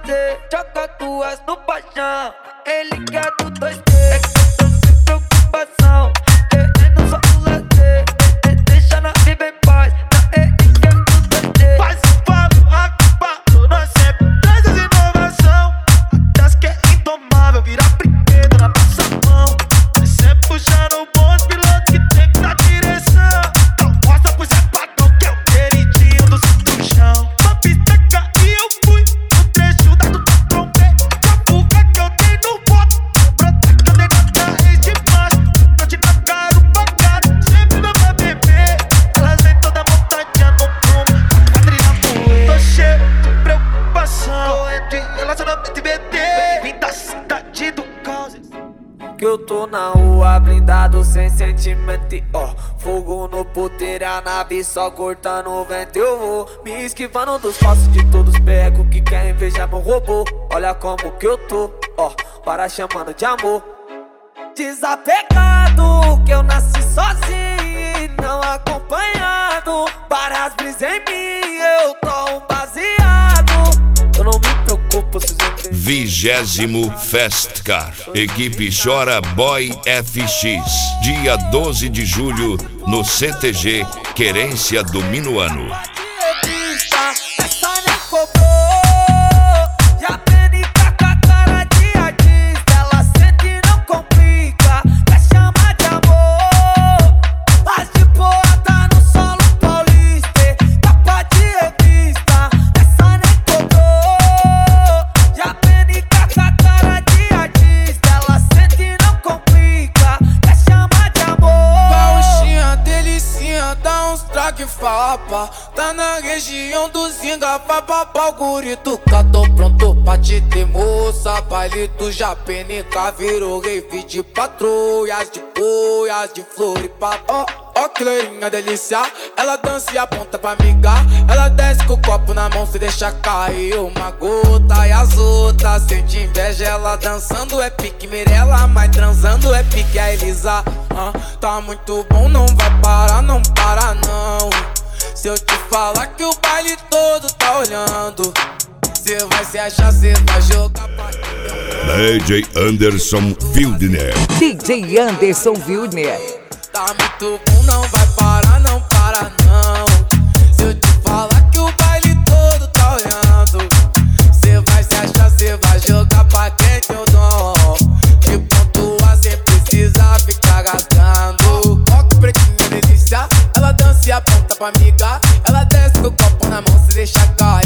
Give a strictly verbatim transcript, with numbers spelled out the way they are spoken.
lazer, joga duas no paixão. Ele quer do dois T, é que eu tô sem preocupação, querendo só o lazer, deixa na vida em paz. Ele quer do dois T. Faz o favor, acabado, nós sempre traz as inovação. Das que é indomável, vira brinquedo na nossa mão. Nós sempre puxando o bonde, piloto que tem que dar direção. Então mostra pro Zé Padrão que é o queridinho do centro chão. Uma pista caiu, eu fui no trecho da do trombei. A fuga que eu dei no voto, brota que eu dei na raiz de macho. Eu te caro pagado, sempre não vai beber. Elas vem toda montadinha no prumo, a quadrilha voe. Tô cheio de preocupação, tô entre relacionamento e B T. Vim da cidade do caos. Que eu tô na rua blindado sem sentimento e ó, fogo no puteiro, a nave só cortando o vento. Eu vou me esquivando dos passos de todos pego que querem invejar meu robô. Olha como que eu tô, ó, para chamando de amor. Desapegado, que eu nasci sozinho e não acompanhado. Para as brisas em mim, eu tô um baseado. Eu não me preocupo se os Vigésimo Festcar. Equipe Chora Boy F X. Dia doze de julho no C T G Querência do Minuano. Essa nem cobrou, já vem cá com a cara de artista. Ela sente e não complica, quer chamar de amor. As de boa tá no solo paulista, capa de revista. Essa nem cobrou, já vem cá com a cara de artista. Ela sente e não complica, quer chamar de amor. Pauxinha, delicinha, dá uns traque fapa. Tá na região do Zinga, papapá, o gurito cá. Tô pronto pra te ter moça. Baile do Japenica virou rave de patrulhas, de boias, de Floripa. Ó, ó que loirinha delícia, ela dança e aponta pra amigar. Ela desce com o copo na mão, se deixa cair uma gota. E as outras sente inveja, ela dançando é pique Mirella, mas transando é pique a Elisa. Ah, tá muito bom, não vai parar, não para não. Se eu te falar que o baile todo tá olhando, cê vai se achar, cê vai jogar pra D J Anderson Wildner. D J Anderson Wildner. Tá muito bom, não vai parar, não para não. Se eu te falar que o baile todo tá olhando, cê vai se achar, cê vai jogar pra quem tem o dom de pontuar sem precisar ficar gastando. Ó que pretinha delícia, ela dança e aponta pra amiga. Ela desce com o copo na mão, se deixa cair